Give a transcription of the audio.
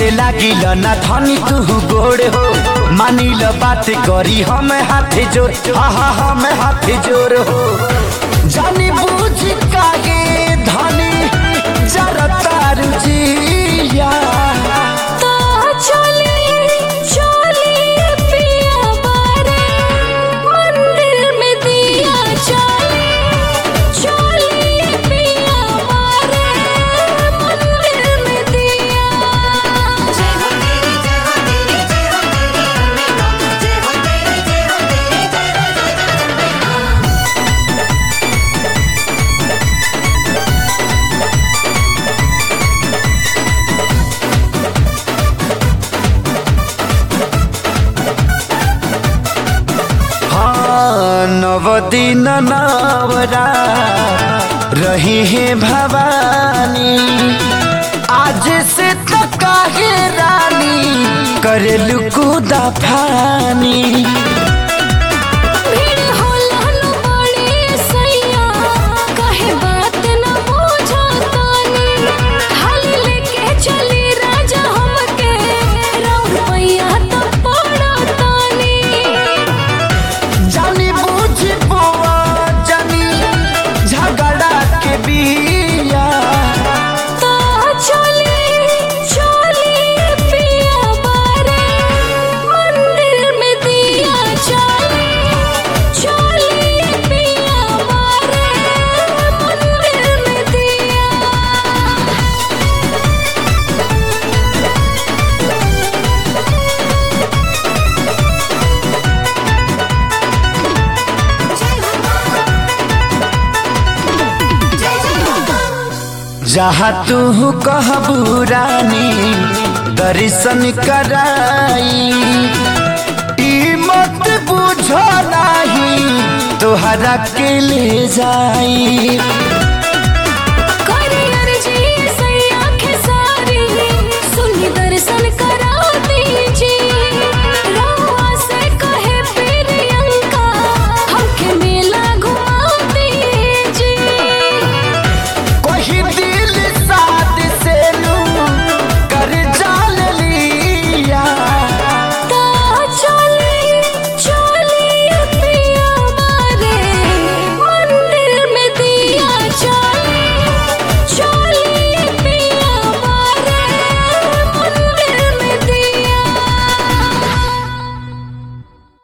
पीछे लागिल ना धनी तू गोड़ हो, मानिल बात करी हम हाथ जोड़, हाँ हम हाथ जोड़ हो। जानी बूझ कागे धनी जरा तारू जिया नवदिन नवरा रही है भवानी, आज से तो काहे रानी करेलु कूदा फानी। जहाँ तू कहबू रानी दर्शन कराई, मत बुझो नहीं तोहरा के ले जाई।